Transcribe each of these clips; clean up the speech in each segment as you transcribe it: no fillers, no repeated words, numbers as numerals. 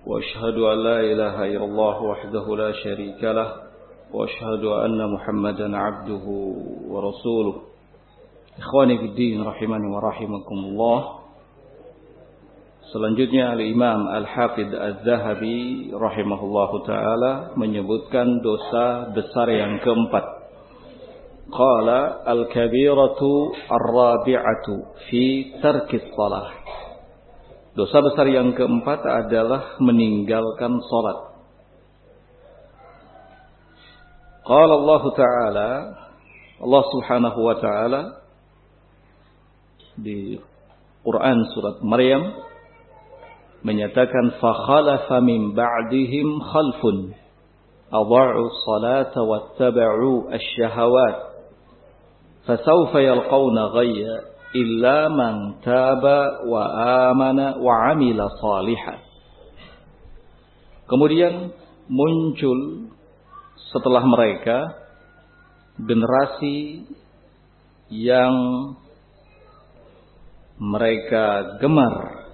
وأشهد أن لا إله إلا الله وحده لا شريك له وأشهد أن محمدا عبده ورسوله. Ikhwani fi din rahimani wa rahimakumullah. Selanjutnya Al-Imam Al-Hafidh Az-Zahabi rahimahullahu ta'ala menyebutkan dosa besar yang keempat. Qala al-kabiratu ar-rabi'atu fi tarkis salah. Dosa besar yang keempat adalah meninggalkan salat. Qala Allah Ta'ala, Allah Subhanahu wa ta'ala di Quran surat Maryam menyatakan fakhalafa min ba'dihim khalfun adha'u salata wattaba'u asy-syahawat fasawfa yalqawna ghayya illa man taba wa amana wa amila salihan. Kemudian muncul setelah mereka generasi yang mereka gemar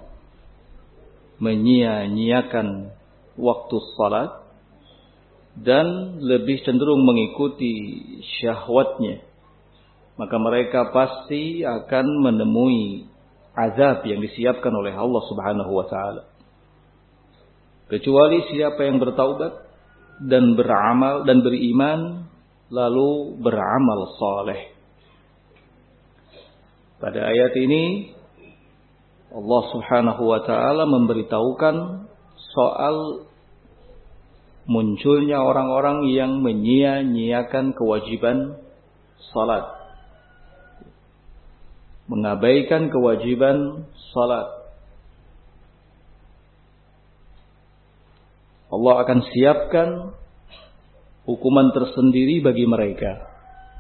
menyia-nyiakan waktu salat dan lebih cenderung mengikuti syahwatnya, maka mereka pasti akan menemui azab yang disiapkan oleh Allah Subhanahu wa taala. Kecuali siapa yang bertaubat dan beramal dan beriman lalu beramal saleh. Pada ayat ini Allah Subhanahu wa taala memberitahukan soal munculnya orang-orang yang menyia-nyiakan kewajiban salat, mengabaikan kewajiban salat. Allah akan siapkan hukuman tersendiri bagi mereka.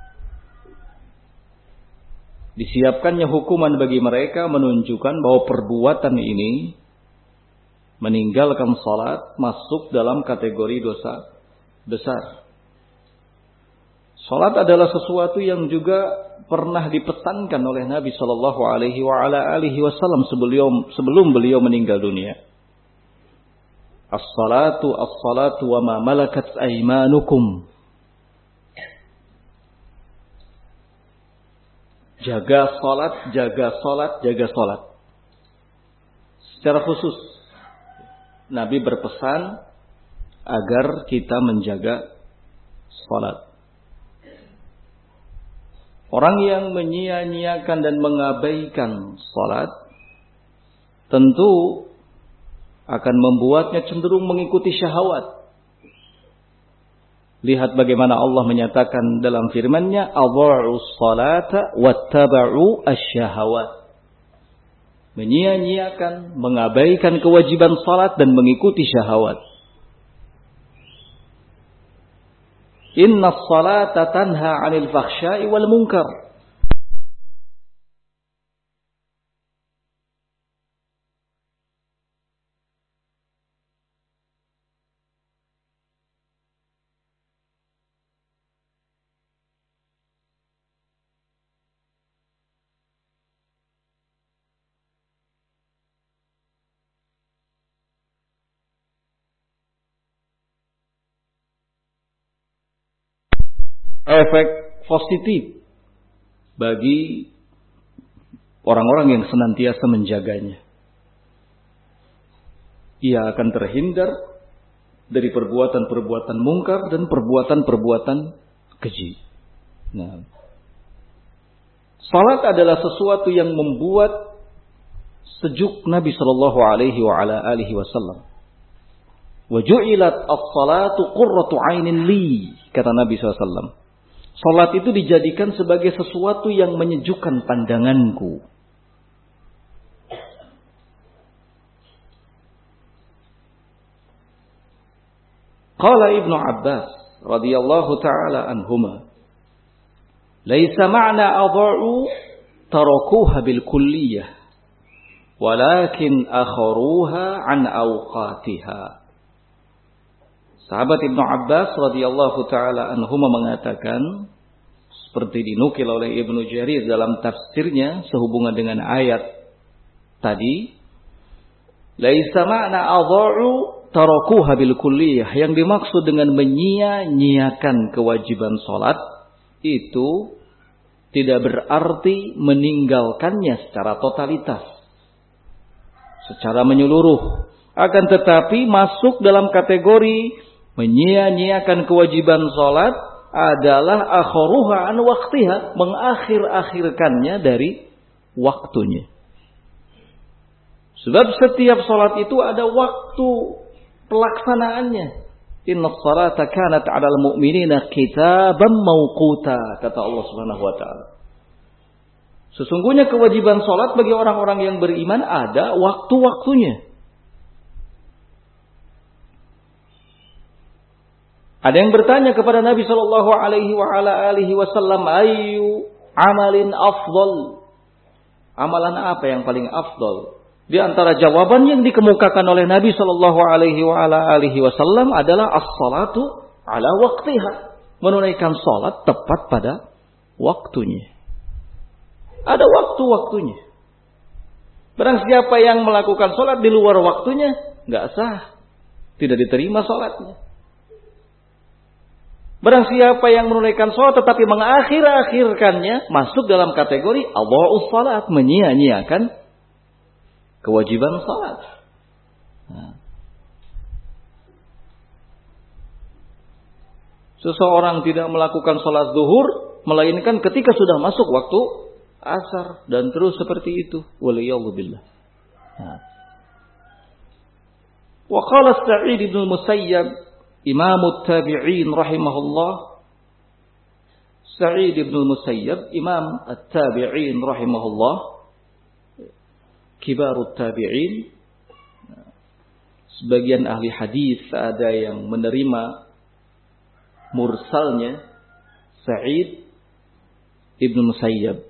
Disiapkannya hukuman bagi mereka menunjukkan bahwa perbuatan ini, meninggalkan salat, masuk dalam kategori dosa besar. Salat adalah sesuatu yang juga pernah dipesankan oleh Nabi Shallallahu Alaihi Wasallam sebelum beliau meninggal dunia. As-salatu wa ma malakat aymanukum. Jaga salat, jaga salat, jaga salat. Secara khusus Nabi berpesan agar kita menjaga salat. Orang yang menyia-nyiakan dan mengabaikan salat tentu akan membuatnya cenderung mengikuti syahwat. Lihat bagaimana Allah menyatakan dalam firman-Nya, adha'u salata wattaba'u asy-syahawat. Menyia-nyiakan, mengabaikan kewajiban salat dan mengikuti syahwat. Inna salata tanha 'anil fakhsya'i wal munkar. Efek positif bagi orang-orang yang senantiasa menjaganya. Ia akan terhindar dari perbuatan-perbuatan mungkar dan perbuatan-perbuatan keji. Nah, salat adalah sesuatu yang membuat sejuk Nabi Shallallahu Alaihi Wasallam. Wa ju'ilat as-salatu qurratu 'ainin li, kata Nabi SAW. Salat itu dijadikan sebagai sesuatu yang menyejukkan pandanganku. Qala Ibnu Abbas radhiyallahu ta'ala anhuma, "Laisa ma'na adha'u tarakuha bil kulliyah, walakin akharuha an awqatiha." Sahabat Ibnu Abbas radhiyallahu taala anhuma mengatakan, seperti dinukil oleh Ibnu Jarir dalam tafsirnya sehubungan dengan ayat tadi, laisa ma'na adha'u tarakuha bil kulliyah. Yang dimaksud dengan menyia-nyiakan kewajiban salat itu tidak berarti meninggalkannya secara totalitas, secara menyeluruh. Akan tetapi masuk dalam kategori menyia-nyiakan kewajiban salat adalah akhiruha an waqtiha, mengakhir-akhirkannya dari waktunya. Sebab setiap salat itu ada waktu pelaksanaannya. Inna salata kanat 'alal mu'minina kitaban mawquta, kata Allah Subhanahu wa taala. Sesungguhnya kewajiban salat bagi orang-orang yang beriman ada waktu-waktunya. Ada yang bertanya kepada Nabi sallallahu alaihi wasallam, "Ayyu amalin afdal?" Amalan apa yang paling afdal? Di antara jawaban yang dikemukakan oleh Nabi sallallahu alaihi wasallam adalah as-salatu ala waqtiha, menunaikan salat tepat pada waktunya. Ada waktu-waktunya. Barang siapa yang melakukan salat di luar waktunya, enggak sah, tidak diterima salatnya. Barang siapa yang menunaikan salat tetapi mengakhir-akhirkannya, masuk dalam kategori adha'us salat, menyia-nyiakan kewajiban salat. Seseorang tidak melakukan salat zuhur melainkan ketika sudah masuk waktu asar dan terus seperti itu. Waliyadzubillah. Wa qala Sa'id bin Musayyab Imam at-Tabi'in rahimahullah, Sa'id bin Musayyab, Imam at-Tabi'in rahimahullah, kibarut tabi'in. Sebagian ahli hadis ada yang menerima mursalnya Sa'id ibn Musayyab.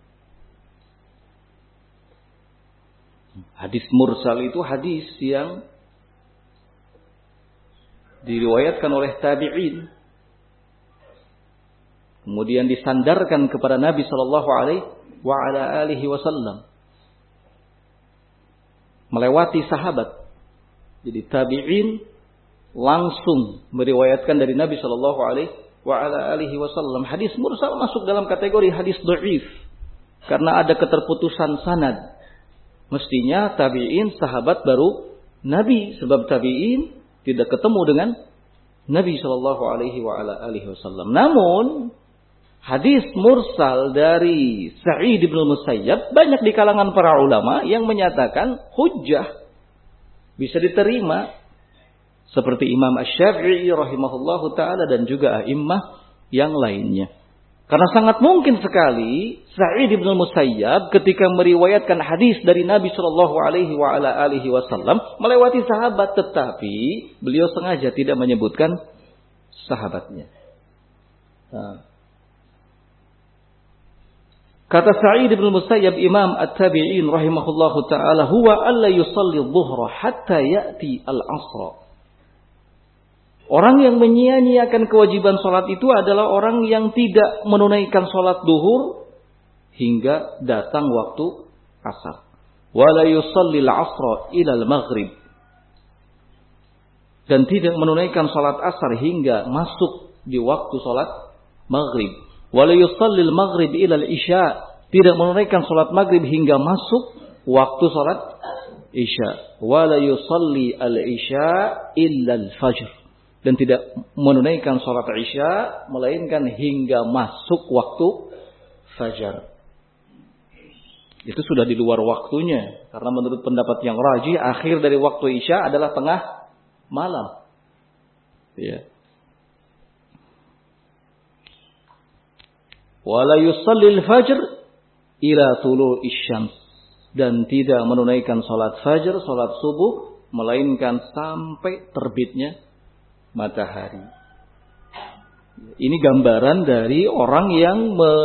Hadis mursal itu hadis yang diriwayatkan oleh tabi'in, kemudian disandarkan kepada Nabi sallallahu alaihi wasallam, melewati sahabat. Jadi tabi'in langsung meriwayatkan dari Nabi sallallahu alaihi wasallam. Hadis mursal masuk dalam kategori hadis dhaif karena ada keterputusan sanad. Mestinya tabi'in sahabat baru Nabi, sebab tabi'in tidak ketemu dengan Nabi sallallahu alaihi wasallam. Namun hadis mursal dari Sa'id bin Musayyab banyak di kalangan para ulama yang menyatakan hujjah, bisa diterima, seperti Imam Asy-Syafi'i rahimahullahu taala dan juga a'immah yang lainnya. Karena sangat mungkin sekali Sa'id bin Musayyab ketika meriwayatkan hadis dari Nabi sallallahu alaihi wasallam melewati sahabat, tetapi beliau sengaja tidak menyebutkan sahabatnya. Kata Sa'id bin Musayyab, Imam at-Tabi'in rahimahullahu taala, huwa alla yusalli adh-dhuhra hatta ya'ti al-'asr. Orang yang menyia-nyiakan kewajiban salat itu adalah orang yang tidak menunaikan salat duhur hingga datang waktu asar. Wala yusalli al-'asra ila al-maghrib. Dan tidak menunaikan salat asar hingga masuk di waktu salat maghrib. Wala yusalli al-maghrib ila al-isya. Tidak menunaikan salat maghrib hingga masuk waktu salat isya. Wala yusalli al-isya illa al-fajr. Dan tidak menunaikan salat isya melainkan hingga masuk waktu fajar. Itu sudah di luar waktunya, karena menurut pendapat yang rajih akhir dari waktu isya adalah tengah malam. Ya. Wala yusallil fajr ila tulu'isy syams. Dan tidak menunaikan salat fajar, salat subuh melainkan sampai terbitnya matahari. Ini gambaran dari orang yang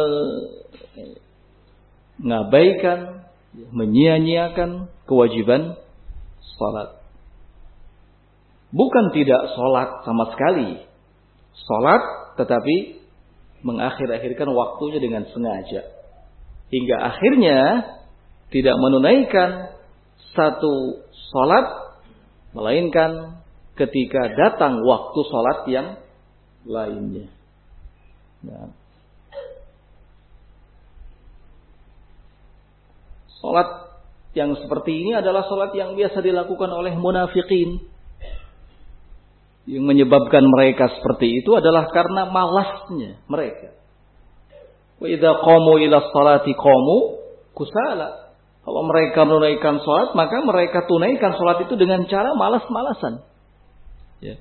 mengabaikan, menyia-nyiakan kewajiban salat. Bukan tidak salat sama sekali. Salat tetapi mengakhir-akhirkan waktunya dengan sengaja. Hingga akhirnya tidak menunaikan satu salat melainkan ketika datang waktu sholat yang lainnya. Nah, sholat yang seperti ini adalah sholat yang biasa dilakukan oleh munafikin. Yang menyebabkan mereka seperti itu adalah karena malasnya mereka. Wa idza qamu ila sholati qamu kusala. Kalau mereka menunaikan sholat, maka mereka tunaikan sholat itu dengan cara malas-malasan. Ya.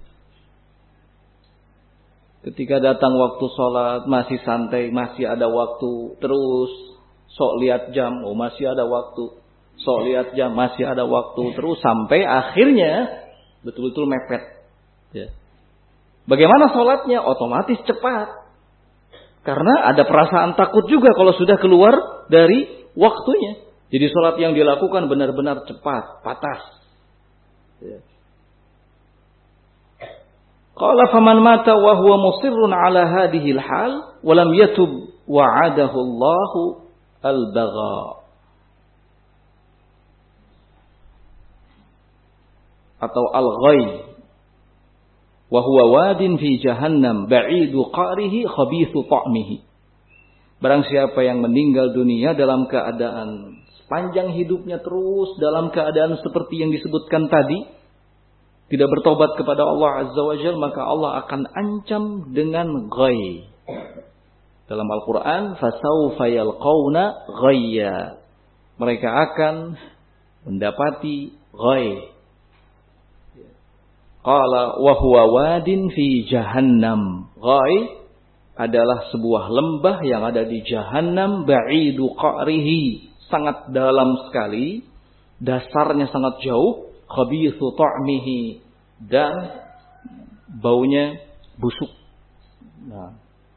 Ketika datang waktu sholat, masih santai, masih ada waktu, terus sok lihat jam, oh masih ada waktu, sok lihat jam, masih ada waktu, terus sampai akhirnya betul-betul mepet. Ya. Bagaimana sholatnya? Otomatis cepat. Karena ada perasaan takut juga kalau sudah keluar dari waktunya. Jadi sholat yang dilakukan benar-benar cepat, patas. Qala faman mata wa huwa musirrun ala hadhihi al-hal wa lam yatub wa'adahu Allahu al-bagha. Atau al-ghay. Wa huwa wadin fi jahannam ba'idu qa'rihi khabithu ta'mihi. Barang siapa yang meninggal dunia dalam keadaan sepanjang hidupnya terus dalam keadaan seperti yang disebutkan tadi, tidak bertobat kepada Allah Azza wa Jalla, maka Allah akan ancam dengan ghay. Dalam Al-Quran, fasawfa yalqawna ghayya. Mereka akan mendapati ghay. Qala wa huwa wadin fi jahannam. Ghay adalah sebuah lembah yang ada di Jahannam, ba'idu qa'rihi, sangat dalam sekali, dasarnya sangat jauh, khabithu ta'mihi, dan baunya busuk. Nah.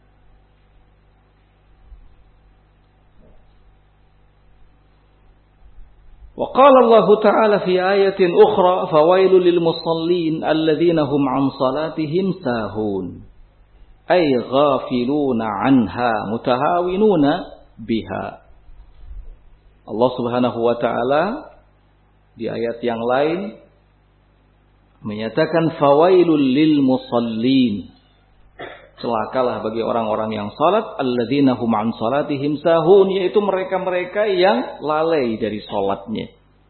Wa qala Allah Ta'ala fi ayatin ukhra, fawailul lil musallin alladhina hum 'an salatihim sahun. Ay ghafiluna 'anha mutahawinuna biha. Allah Subhanahu wa Ta'ala di ayat yang lain menyatakan fawailul lil musallin. Celakalah bagi orang-orang yang salat, alladzina hum an salatihim sahun, yaitu mereka-mereka yang lalai dari salatnya.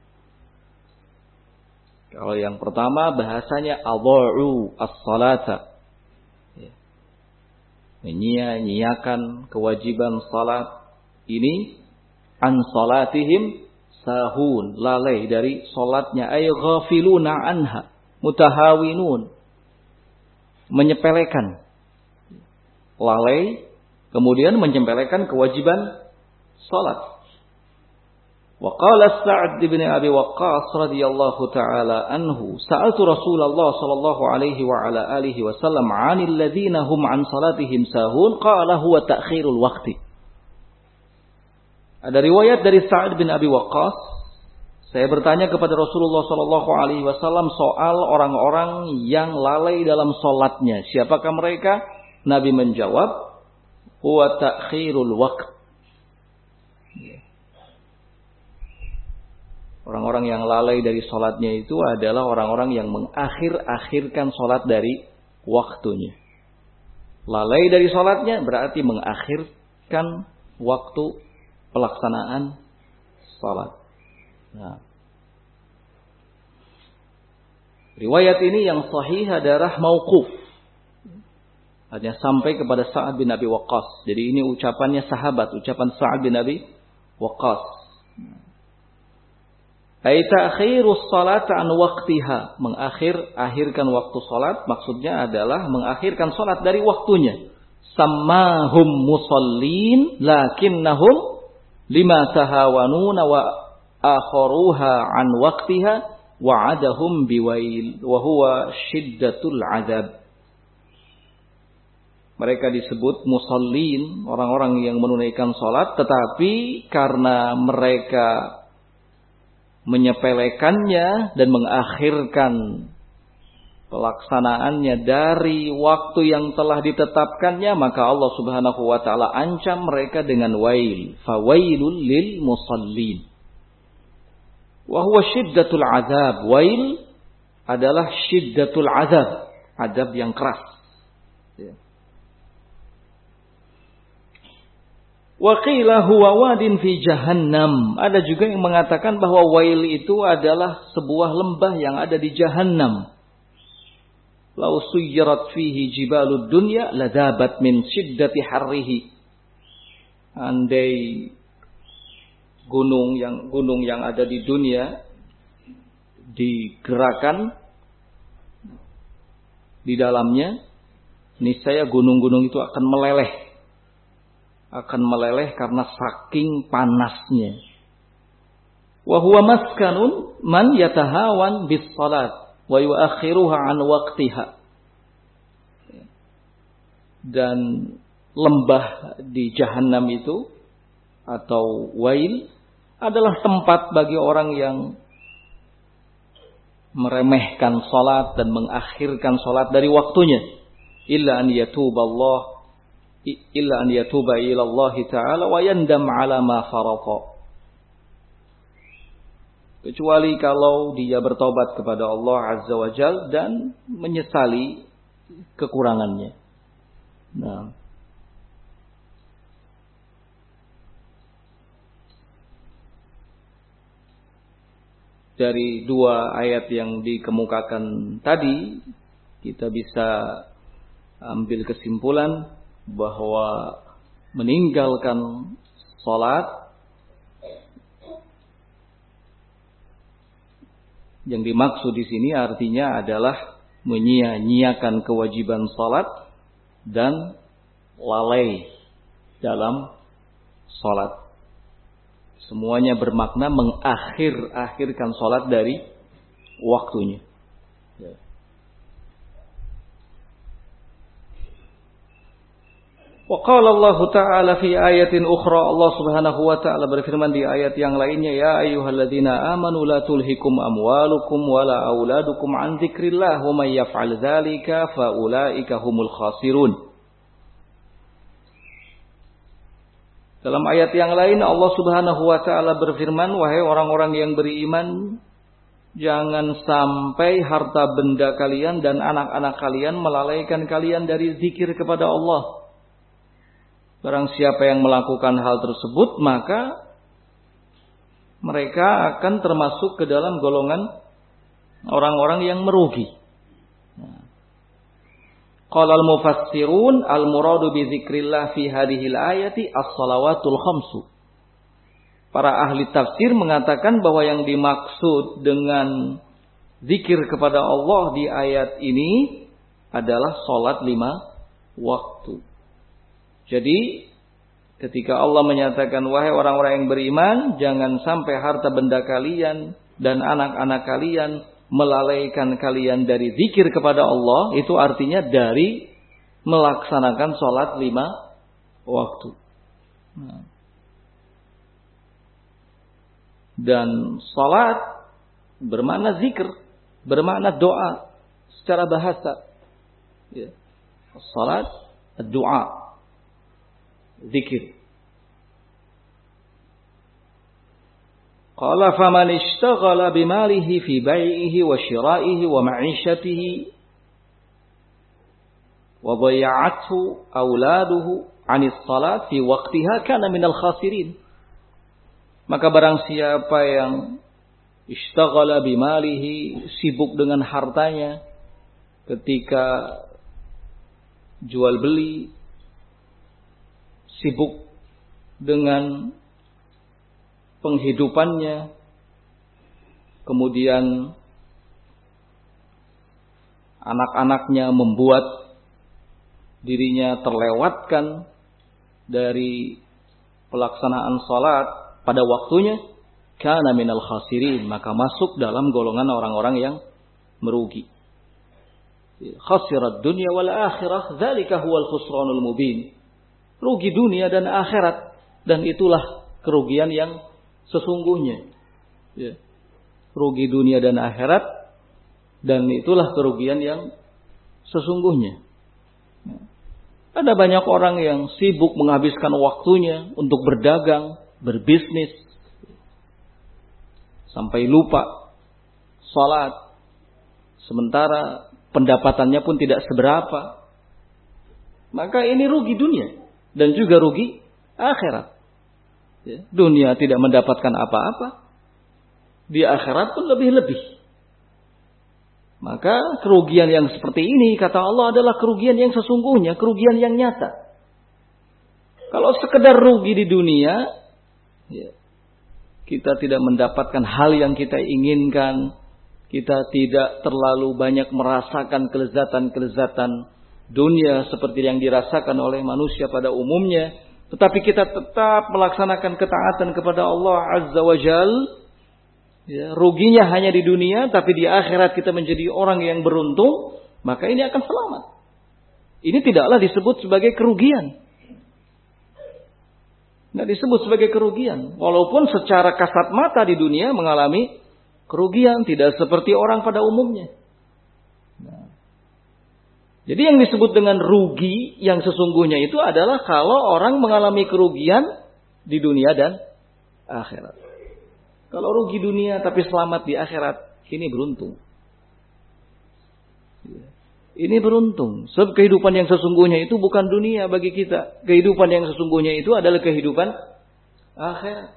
Kalau yang pertama bahasanya adha'u as-salata. Menyia-nyiakan kewajiban salat ini, an salatihim sahun, lalai dari salatnya, ay ghafiluna anha, mutahawinun, menyepelekan, lalai kemudian menyepelekan kewajiban salat. Wa qala Sa'd bin Abi Waqqas radhiyallahu taala anhu, sa'altu Rasulullah sallallahu alaihi wa ala alihi wasallam 'anil ladzina hum 'an salatihim sahun, qala huwa ta'khirul waqti. Ada riwayat dari Sa'd bin Abi Waqqas, saya bertanya kepada Rasulullah sallallahu alaihi wasallam soal orang-orang yang lalai dalam salatnya. Siapakah mereka? Nabi menjawab, huwa ta'khirul waqt. Orang-orang yang lalai dari salatnya itu adalah orang-orang yang mengakhir-akhirkan salat dari waktunya. Lalai dari salatnya berarti mengakhirkan waktu pelaksanaan salat. Nah, riwayat ini yang sahih adalah mauquf. Hanya sampai kepada Sa'ad bin Abi Waqqas. Jadi ini ucapannya sahabat, ucapan Sa'ad bin Abi Waqqas. Ai ta'khirus salata an waqtiha, mengakhirkan waktu salat, maksudnya adalah mengakhirkan salat dari waktunya. Sammahum musallin lakinnahum lima tahawanuna wa akharuha an waqtiha wa'adahum biwail wa huwa syiddatul azab. Mereka disebut musallin, orang-orang yang menunaikan salat, tetapi karena mereka menyepelekannya dan mengakhirkan pelaksanaannya dari waktu yang telah ditetapkannya, maka Allah Subhanahu wa taala ancam mereka dengan wail, fawailul lil musallin. Wa huwa syiddatul azab. Wail adalah syiddatul azab, azab yang keras. Ya. Wa qila huwa wadin fi jahannam. Ada juga yang mengatakan bahwa wail itu adalah sebuah lembah yang ada di Jahannam. Lau suyyirat fihi jibalud dunya ladabat min shiddati harrihi. Andai gunung yang ada di dunia digerakkan di dalamnya, niscaya gunung-gunung itu akan meleleh karena saking panasnya. Wa huwa maskanun man yatahawan bis salat wa yuakhiruha an waqtiha. Dan lembah di Jahannam itu atau wail adalah tempat bagi orang yang meremehkan salat dan mengakhirkan salat dari waktunya. Illa an yatuba ila Allah Ta'ala wa yandam ala ma farata. Kecuali kalau dia bertobat kepada Allah Azza wa Jal dan menyesali kekurangannya. Nah, dari dua ayat yang dikemukakan tadi, kita bisa ambil kesimpulan bahwa meninggalkan salat yang dimaksud di sini artinya adalah menyia-nyiakan kewajiban salat dan lalai dalam salat. Semuanya bermakna mengakhirkan salat dari waktunya. Ya. Wa qala Allah Ta'ala fi ayatin ukhra, Allah Subhanahu wa taala berfirman di ayat yang lainnya, ya ayyuhalladzina amanu la tulhikum amwalukum wala auladukum an dzikrillah wa may yaf'al dzalika fa ulaika humul khasirun. Dalam ayat yang lain Allah Subhanahu wa taala berfirman, wahai orang-orang yang beriman, jangan sampai harta benda kalian dan anak-anak kalian melalaikan kalian dari zikir kepada Allah. Barang siapa yang melakukan hal tersebut, maka mereka akan termasuk ke dalam golongan orang-orang yang merugi. Qala al-mufassirun al-muradu bi dzikrillah fi hadhil ayati as-shalawatul khamsu. Para ahli tafsir mengatakan bahwa yang dimaksud dengan zikir kepada Allah di ayat ini adalah salat 5 waktu. Jadi ketika Allah menyatakan wahai orang-orang yang beriman, jangan sampai harta benda kalian dan anak-anak kalian melalaikan kalian dari zikir kepada Allah, itu artinya dari melaksanakan sholat 5 waktu. Dan sholat bermakna zikir, bermakna doa secara bahasa. Sholat, doa. Zikir. Qala faman ishtaghala bimalihi fi bai'ihi wa shira'ihi wa ma'ishatihi wa dhayya'athu auladuhu 'anis salat fi waqtiha kana minal khasirin. Maka barang siapa yang ishtaghala bimalihi, sibuk dengan hartanya ketika jual beli, sibuk dengan penghidupannya, kemudian anak-anaknya membuat dirinya terlewatkan dari pelaksanaan salat pada waktunya, kana minal khasirin, maka masuk dalam golongan orang-orang yang merugi. Khasirat dunya wal akhirah, dzalika huwal khusranul mubin. Rugi dunia dan akhirat, dan itulah kerugian yang sesungguhnya. Ya. Rugi dunia dan akhirat, dan itulah kerugian yang sesungguhnya. Ya. Ada banyak orang yang sibuk menghabiskan waktunya untuk berdagang, berbisnis, sampai lupa salat, sementara pendapatannya pun tidak seberapa, maka ini rugi dunia dan juga rugi akhirat. Ya, dunia tidak mendapatkan apa-apa, di akhirat pun lebih-lebih. Maka kerugian yang seperti ini, kata Allah, adalah kerugian yang sesungguhnya, kerugian yang nyata. Kalau sekedar rugi di dunia, ya, kita tidak mendapatkan hal yang kita inginkan, kita tidak terlalu banyak merasakan kelezatan-kelezatan dunia seperti yang dirasakan oleh manusia pada umumnya, tetapi kita tetap melaksanakan ketaatan kepada Allah Azza wa Jalla. Ya, ruginya hanya di dunia, tapi di akhirat kita menjadi orang yang beruntung, maka ini akan selamat. Ini tidaklah disebut sebagai kerugian. Tidak disebut sebagai kerugian. Walaupun secara kasat mata di dunia mengalami kerugian, tidak seperti orang pada umumnya. Nah, jadi yang disebut dengan rugi yang sesungguhnya itu adalah kalau orang mengalami kerugian di dunia dan akhirat. Kalau rugi dunia tapi selamat di akhirat, ini beruntung. Ini beruntung. Sebab kehidupan yang sesungguhnya itu bukan dunia bagi kita. Kehidupan yang sesungguhnya itu adalah kehidupan akhirat.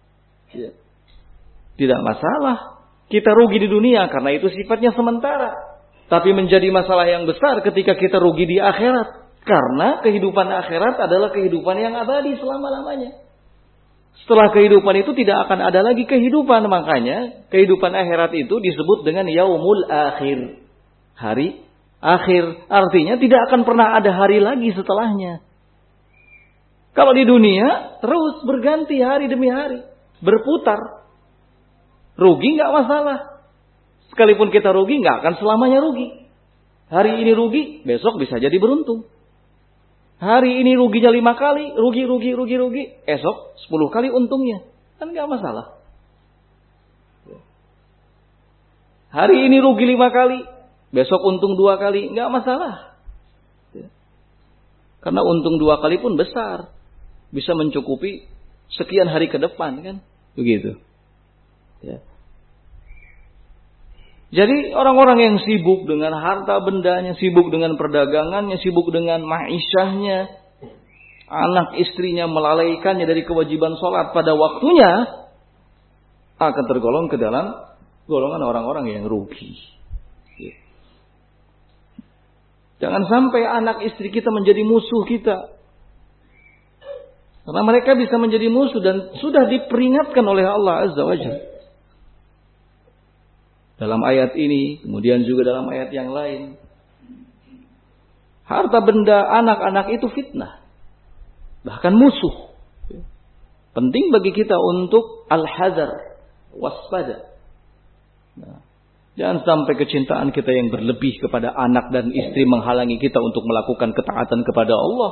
Tidak masalah kita rugi di dunia karena itu sifatnya sementara. Tapi menjadi masalah yang besar ketika kita rugi di akhirat. Karena kehidupan akhirat adalah kehidupan yang abadi selama-lamanya. Setelah kehidupan itu tidak akan ada lagi kehidupan. Makanya kehidupan akhirat itu disebut dengan yaumul akhir. Hari akhir. Artinya tidak akan pernah ada hari lagi setelahnya. Kalau di dunia terus berganti hari demi hari. Berputar. Rugi nggak masalah. Sekalipun kita rugi nggak akan selamanya rugi. Hari ini rugi, besok bisa jadi beruntung. Hari ini ruginya 5 kali, rugi. Esok 10 kali untungnya. Kan gak masalah. Hari ini rugi 5 kali, besok untung 2 kali. Gak masalah. Karena untung 2 kali pun besar. Bisa mencukupi sekian hari ke depan kan. Begitu. Ya. Jadi orang-orang yang sibuk dengan harta bendanya, sibuk dengan perdagangannya, sibuk dengan ma'isyahnya, anak istrinya melalaikannya dari kewajiban sholat pada waktunya, akan tergolong ke dalam golongan orang-orang yang rugi. Jangan sampai anak istri kita menjadi musuh kita. Karena mereka bisa menjadi musuh dan sudah diperingatkan oleh Allah Azza wa Jalla. Dalam ayat ini, kemudian juga dalam ayat yang lain. Harta benda anak-anak itu fitnah. Bahkan musuh. Penting bagi kita untuk al-hadar, waspada. Nah, jangan sampai kecintaan kita yang berlebih kepada anak dan istri menghalangi kita untuk melakukan ketaatan kepada Allah.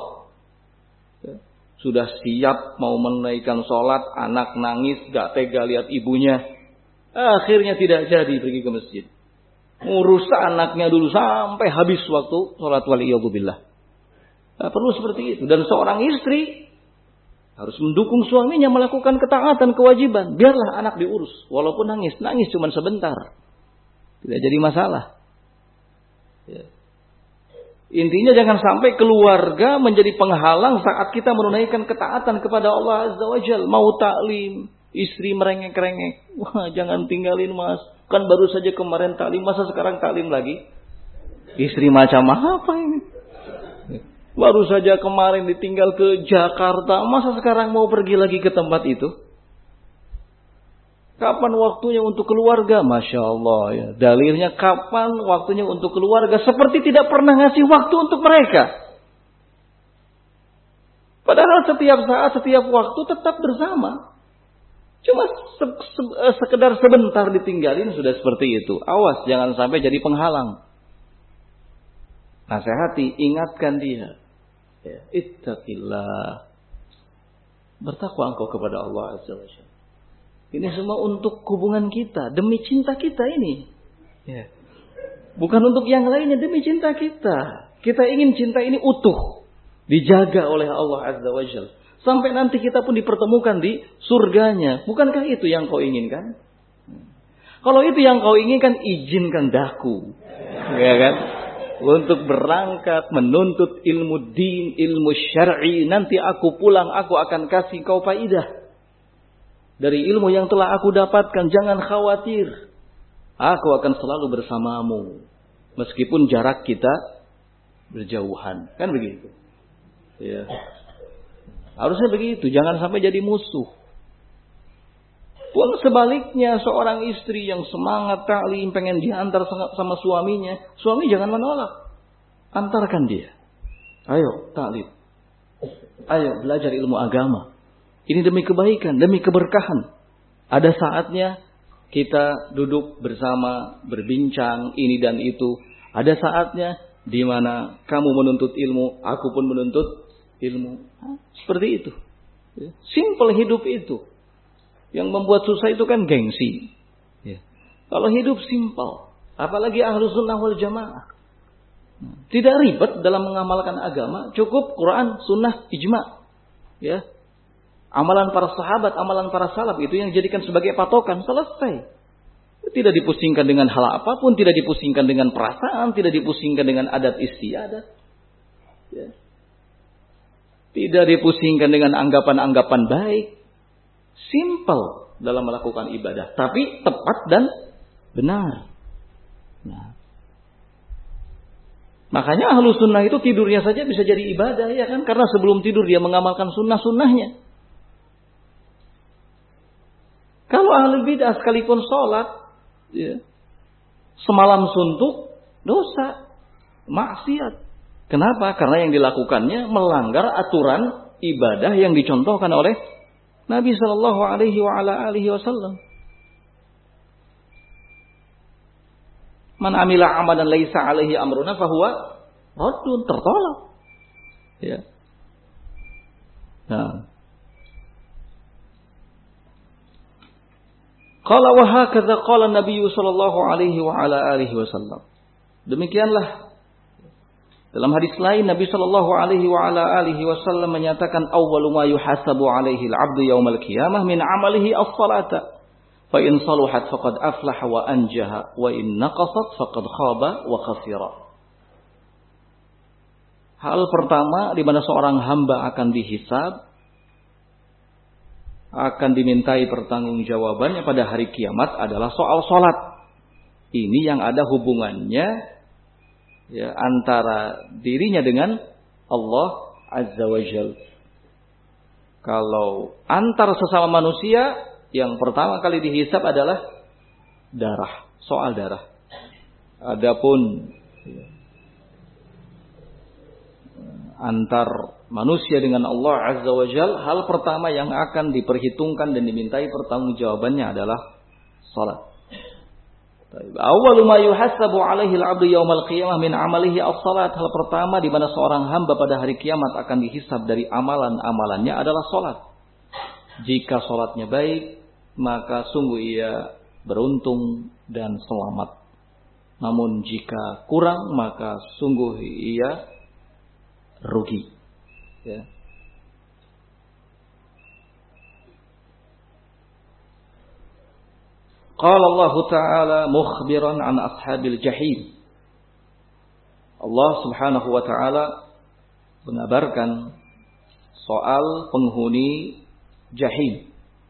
Sudah siap mau menunaikan sholat, anak nangis, gak tega lihat ibunya. Akhirnya tidak jadi pergi ke masjid. Ngurus anaknya dulu sampai habis waktu sholat waliyadzubillah. Nah, perlu seperti itu. Dan seorang istri harus mendukung suaminya melakukan ketaatan kewajiban. Biarlah anak diurus. Walaupun nangis cuma sebentar. Tidak jadi masalah. Ya. Intinya jangan sampai keluarga menjadi penghalang saat kita menunaikan ketaatan kepada Allah Azza wa Jalla. Mau taklim, istri merengek-rengek. Wah, jangan tinggalin mas. Kan baru saja kemarin taklim, masa sekarang taklim lagi? Istri macam apa ini? Baru saja kemarin ditinggal ke Jakarta, masa sekarang mau pergi lagi ke tempat itu? Kapan waktunya untuk keluarga? Masya Allah ya. Dalilnya kapan waktunya untuk keluarga? Seperti tidak pernah ngasih waktu untuk mereka. Padahal setiap saat, setiap waktu tetap bersama. Cuma sekedar sebentar ditinggalin sudah seperti itu. Awas jangan sampai jadi penghalang. Nasihati, ingatkan dia. Ya, ittaqillah. Bertakwa engkau kepada Allah Azza wa Jalla. Ini semua untuk hubungan kita, demi cinta kita ini. Ya. Bukan untuk yang lainnya, demi cinta kita. Kita ingin cinta ini utuh, dijaga oleh Allah Azza wa Jalla. Sampai nanti kita pun dipertemukan di surganya. Bukankah itu yang kau inginkan? Kalau itu yang kau inginkan, izinkan daku. Ya kan? Untuk berangkat menuntut ilmu din, ilmu syar'i. Nanti aku pulang, aku akan kasih kau faidah dari ilmu yang telah aku dapatkan. Jangan khawatir, aku akan selalu bersamamu meskipun jarak kita berjauhan. Kan begitu ya. Harusnya begitu, jangan sampai jadi musuh. Pun sebaliknya, seorang istri yang semangat ta'lim, pengen diantar sama suaminya, suami jangan menolak. Antarkan dia. Ayo ta'lim. Ayo belajar ilmu agama. Ini demi kebaikan, demi keberkahan. Ada saatnya kita duduk bersama, berbincang ini dan itu. Ada saatnya di mana kamu menuntut ilmu, aku pun menuntut ilmu. Seperti itu. Simple hidup itu. Yang membuat susah itu kan gengsi. Ya. Kalau hidup simpel, apalagi ahlu sunnah wal jamaah, tidak ribet dalam mengamalkan agama, cukup Quran, sunnah, ijma. Ya. Amalan para sahabat, amalan para salaf itu yang dijadikan sebagai patokan, selesai. Tidak dipusingkan dengan hal apapun, tidak dipusingkan dengan perasaan, tidak dipusingkan dengan adat istiadat. Ya. Tidak dipusingkan dengan anggapan-anggapan baik. Simple dalam melakukan ibadah, tapi tepat dan benar. Nah, makanya ahlu sunnah itu tidurnya saja bisa jadi ibadah, ya kan? Karena sebelum tidur dia mengamalkan sunnah-sunnahnya. Kalau ahli bidah sekalipun sholat, ya, semalam suntuk, dosa, maksiat. Kenapa? Karena yang dilakukannya melanggar aturan ibadah yang dicontohkan oleh Nabi sallallahu alaihi wasallam. Man amila amalan laisa alaihi amruna fahuwa raddun, tertolak. Ya. Nah. Qala wa hakadha qala Nabi sallallahu alaihi wasallam. Demikianlah dalam hadis lain Nabi sallallahu alaihi wasallam menyatakan awwalu ma yuhasabu alaihi al-'abdu yaumal qiyamah min 'amalihi as-salata fa in saluhat faqad aflaha wa anjaha wa in naqasat faqad khaba wa khasira. Hal pertama di mana seorang hamba akan dihisab, akan dimintai pertanggungjawabannya pada hari kiamat adalah soal salat. Ini yang ada hubungannya ya, antara dirinya dengan Allah Azza wa Jalla. Kalau antar sesama manusia, yang pertama kali dihisab adalah darah, soal darah. Adapun ya, antar manusia dengan Allah Azza wa Jalla, hal pertama yang akan diperhitungkan dan dimintai pertanggungjawabannya adalah salat. Awwalu ma yuhasabu alaihi al-'abdu yaumal qiyamah min 'amalihi as-salat. Hal pertama di mana seorang hamba pada hari kiamat akan dihisab dari amalan-amalannya adalah salat. Jika salatnya baik, maka sungguh ia beruntung dan selamat. Namun jika kurang, maka sungguh ia rugi. Ya. Qala Allah Ta'ala mukhbiran an ashabil jahim. Allah Subhanahu wa Ta'ala mengabarkan soal penghuni jahim.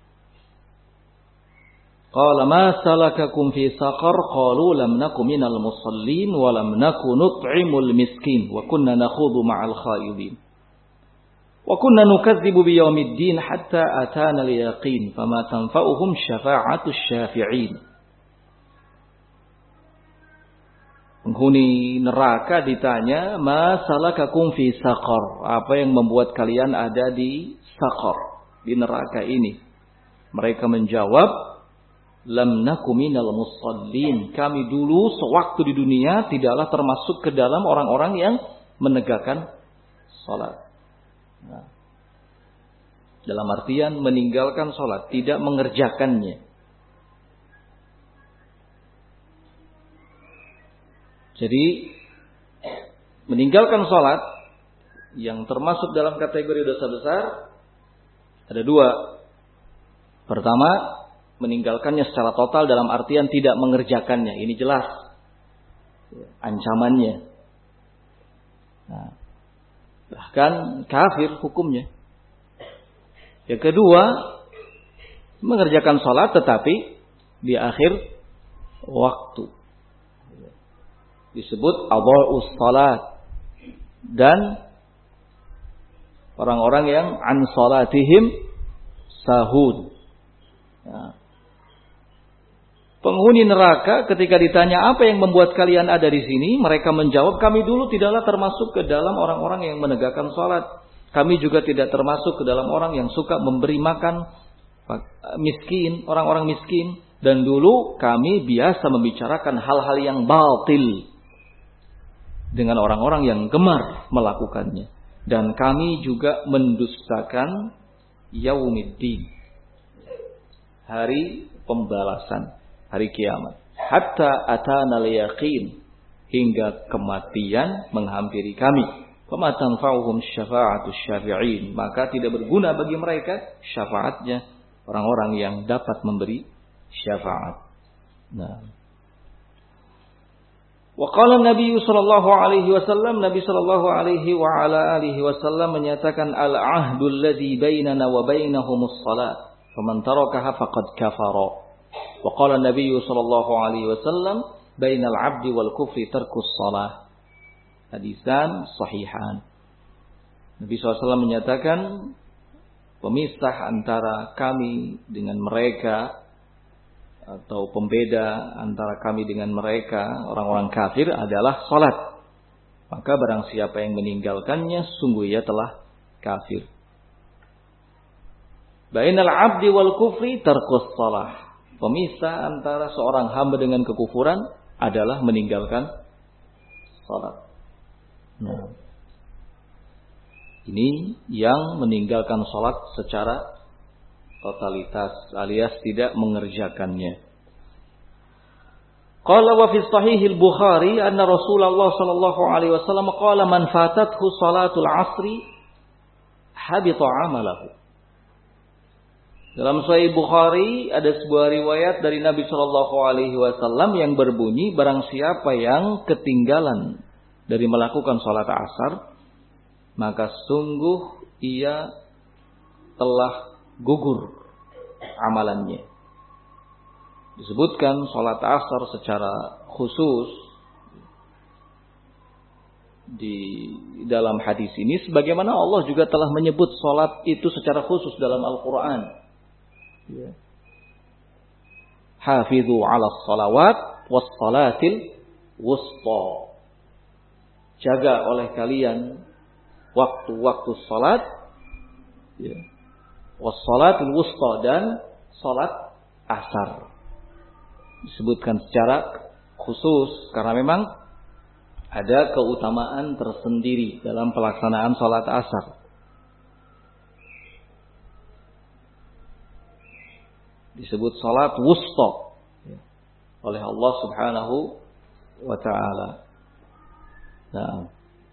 Qala ma salakakum fi saqar qalu lam nakum minal musallin wa lam nakun nut'imul miskin wa kunna nakhudhu ma'al khaidin. Wa kunna nukadzibu biyaumiddin hatta atana al-yaqin fama tanfa'uhum syafa'atus syafi'in. Penghuni neraka ditanya, "Ma salakakum fi saqar?" Apa yang membuat kalian ada di saqar, di neraka ini? Mereka menjawab, "Lam nakum minal musallin." Kami dulu sewaktu di dunia tidaklah termasuk ke dalam orang-orang yang menegakkan salat. Nah, dalam artian meninggalkan sholat, tidak mengerjakannya. Jadi meninggalkan sholat yang termasuk dalam kategori dosa besar ada dua. Pertama, meninggalkannya secara total dalam artian tidak mengerjakannya. Ini jelas ancamannya. Nah, bahkan kafir hukumnya. Yang kedua, mengerjakan sholat tetapi di akhir waktu. Disebut adha'us sholat. Dan orang-orang yang an sholatihim sahun. Nah, penghuni neraka ketika ditanya apa yang membuat kalian ada di sini, mereka menjawab, kami dulu tidaklah termasuk ke dalam orang-orang yang menegakkan sholat. Kami juga tidak termasuk ke dalam orang yang suka memberi makan miskin, orang-orang miskin. Dan dulu kami biasa membicarakan hal-hal yang batil dengan orang-orang yang gemar melakukannya. Dan kami juga mendustakan yaumiddin, hari pembalasan, hari kiamat. Hatta atana al-yaqin, hingga kematian menghampiri kami. Fama tanfa'uhum syafa'atu syafi'in, maka tidak berguna bagi mereka syafaatnya orang-orang yang dapat memberi syafaat. Nah, wa qala Nabi sallallahu alaihi wasallam, Nabi sallallahu alaihi wa ala alihi wasallam menyatakan, al-ahdu alladhi bainana wa bainahumus salat, faman tarakaha faqad kafara. Wa qala Nabi sallallahu alaihi wasallam, bainal 'abdi wal kufri tarkus salah. Hadisan sahihan. Nabi SAW menyatakan pemisah antara kami dengan mereka, atau pembeda antara kami dengan mereka, orang-orang kafir, adalah salat. Maka barang siapa yang meninggalkannya, sungguh ia telah kafir. Bainal 'abdi wal kufri tarkus salah. Pemisah antara seorang hamba dengan kekufuran adalah meninggalkan salat. Nah, ini yang meninggalkan sholat secara totalitas alias tidak mengerjakannya. Qala wa fi sahihil Bukhari anna Rasulullah sallallahu alaihi wasallam qala man fatathu salatul asri habita amalahu. Dalam Sahih Bukhari ada sebuah riwayat dari Nabi sallallahu alaihi wasallam yang berbunyi, barang siapa yang ketinggalan dari melakukan sholat asar, maka sungguh ia telah gugur amalannya. Disebutkan sholat asar secara khusus di dalam hadis ini, sebagaimana Allah juga telah menyebut sholat itu secara khusus dalam Al-Quran. Hafidhu ala salawat was salatil wusta. Jaga oleh kalian waktu-waktu salat, ya, wassalatul wusta, dan salat asar. Disebutkan secara khusus karena memang ada keutamaan tersendiri dalam pelaksanaan salat asar. Disebut salat wusta oleh Allah Subhanahu wa ta'ala. Nah,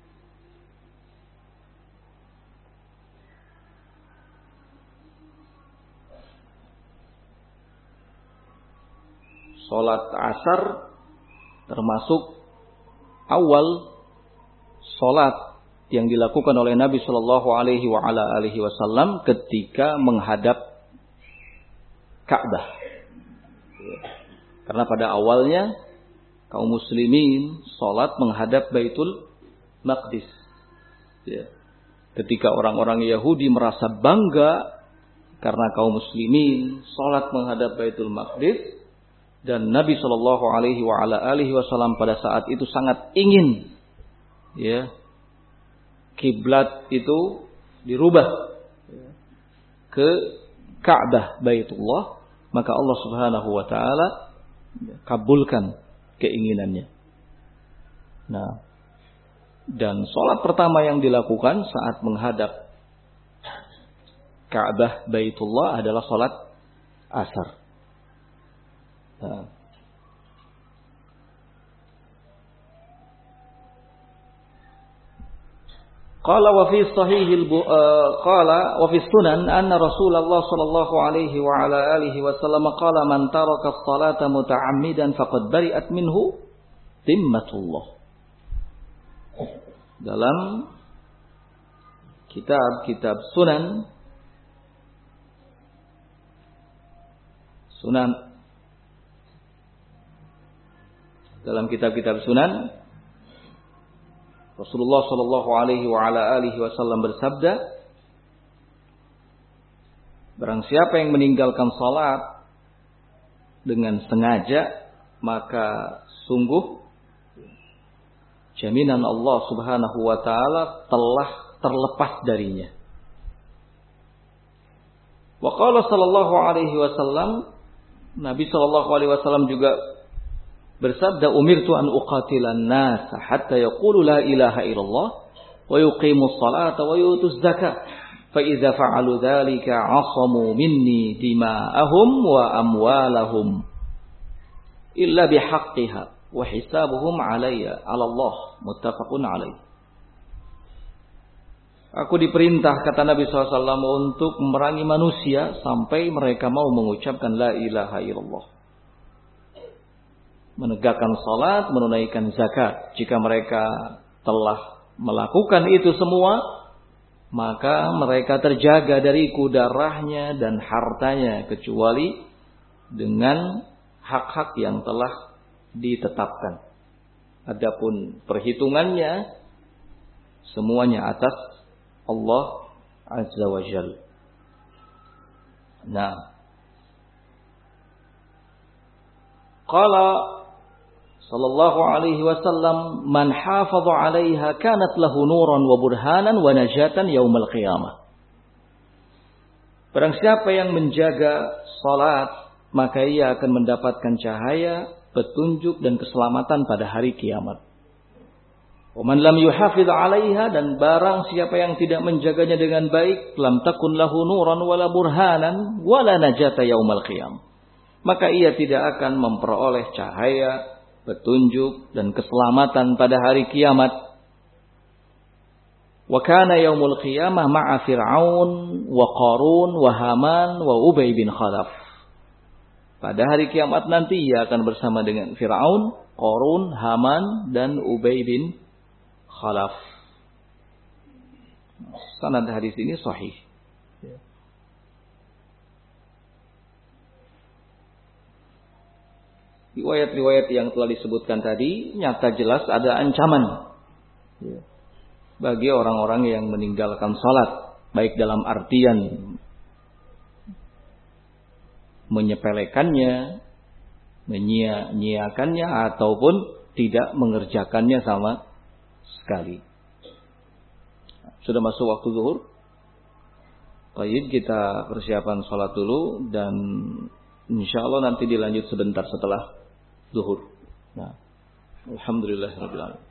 salat asar termasuk awal salat yang dilakukan oleh Nabi Shallallahu Alaihi Wasallam ketika menghadap Ka'bah. Karena pada awalnya kaum muslimin salat menghadap Baitul Maqdis. Ya. Ketika orang-orang Yahudi merasa bangga karena kaum muslimin salat menghadap Baitul Maqdis, dan Nabi Shallallahu Alaihi Wasallam pada saat itu sangat ingin, ya, kiblat itu dirubah ke Ka'bah Baitullah, maka Allah Subhanahu Wa Taala kabulkan keinginannya. Nah, dan sholat pertama yang dilakukan saat menghadap Ka'bah Baitullah adalah sholat asar. Nah, Qala wa fi sahihil qala wa fi sunan anna Rasulullah sallallahu alaihi wa ala alihi wasallam qala man taraka as-salata muta'ammidan faqad bari'at minhu dhimmatullah. Dalam kitab sunan dalam kitab-kitab sunan Rasulullah sallallahu alaihi wa ala alihi wasallam bersabda, barang siapa yang meninggalkan salat dengan sengaja, maka sungguh jaminan Allah Subhanahu wa taala telah terlepas darinya. Wa qala sallallahu alaihi wasallam, Nabi sallallahu alaihi wasallam juga bersabda, umirtu an uqatilan nas hatta yaqulu la ilaha illallah wa yuqimus salata wa yutuz zakat fa idza fa'alu dzalika 'asamu minni dima'ahum wa amwalahum illa bihaqqiha wa hisabuhum 'alayya 'ala Allah, muttafaqun 'alaih. Aku diperintah, kata Nabi SAW, untuk memerangi manusia sampai mereka mau mengucapkan la ilaha illallah, menegakkan salat, menunaikan zakat. Jika mereka telah melakukan itu semua, maka mereka terjaga dariku darahnya dan hartanya kecuali dengan hak-hak yang telah ditetapkan. Adapun perhitungannya semuanya atas Allah Azza wa Jalla. Nah, qala sallallahu alaihi wasallam, man hafadha 'alaiha kanat lahu nuran wa burhanan wa najatan yaumal qiyamah. Barang siapa yang menjaga salat, maka ia akan mendapatkan cahaya, petunjuk dan keselamatan pada hari kiamat. Wa man lam yuhafidh 'alaiha, dan barang siapa yang tidak menjaganya dengan baik, lam takun lahu nuran wala burhanan wala najata yaumal qiyamah, maka ia tidak akan memperoleh cahaya, petunjuk dan keselamatan pada hari kiamat. Wa kana yaumul qiyamah ma'a Fir'aun wa Qarun wa Haman wa Ubay bin Khalaf. Pada hari kiamat nanti ia akan bersama dengan Fir'aun, Qarun, Haman dan Ubay bin Khalaf. Sanad hadis ini sahih. Riwayat-riwayat yang telah disebutkan tadi nyata jelas ada ancaman bagi orang-orang yang meninggalkan salat, baik dalam artian menyepelekannya, menyia-nyiakannya, ataupun tidak mengerjakannya sama sekali. Sudah masuk waktu zuhur. Baik, kita persiapan salat dulu dan insyaallah nanti dilanjut sebentar setelah zuhur. Nah, alhamdulillahirabbil alamin.